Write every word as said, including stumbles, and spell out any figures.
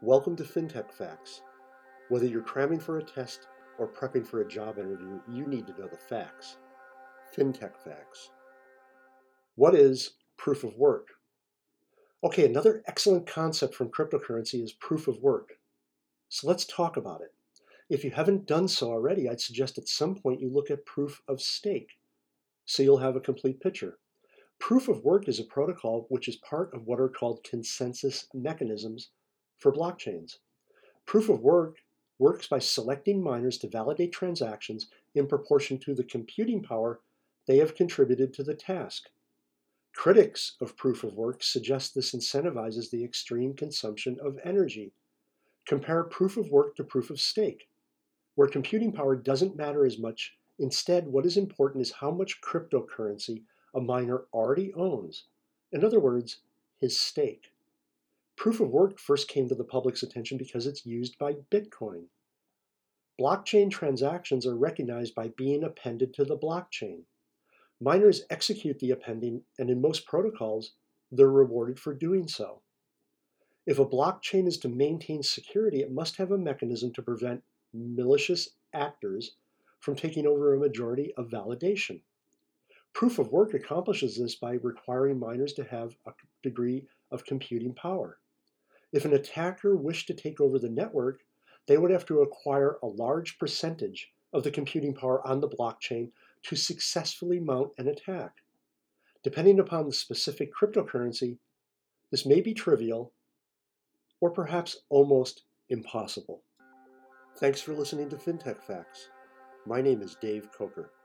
Welcome to FinTech Facts. Whether you're cramming for a test or prepping for a job interview, you need to know the facts. FinTech Facts. What is proof of work? Okay, another excellent concept from cryptocurrency is proof of work. So let's talk about it. If you haven't done so already, I'd suggest at some point you look at proof of stake, so you'll have a complete picture. Proof of work is a protocol which is part of what are called consensus mechanisms for blockchains. Proof of work works by selecting miners to validate transactions in proportion to the computing power they have contributed to the task. Critics of proof of work suggest this incentivizes the extreme consumption of energy. Compare proof of work to proof of stake, where computing power doesn't matter as much. Instead, what is important is how much cryptocurrency a miner already owns. In other words, his stake. Proof of work first came to the public's attention because it's used by Bitcoin. Blockchain transactions are recognized by being appended to the blockchain. Miners execute the appending, and in most protocols, they're rewarded for doing so. If a blockchain is to maintain security, it must have a mechanism to prevent malicious actors from taking over a majority of validation. Proof of work accomplishes this by requiring miners to have a degree of computing power. If an attacker wished to take over the network, they would have to acquire a large percentage of the computing power on the blockchain to successfully mount an attack. Depending upon the specific cryptocurrency, this may be trivial or perhaps almost impossible. Thanks for listening to FinTech Facts. My name is Dave Coker.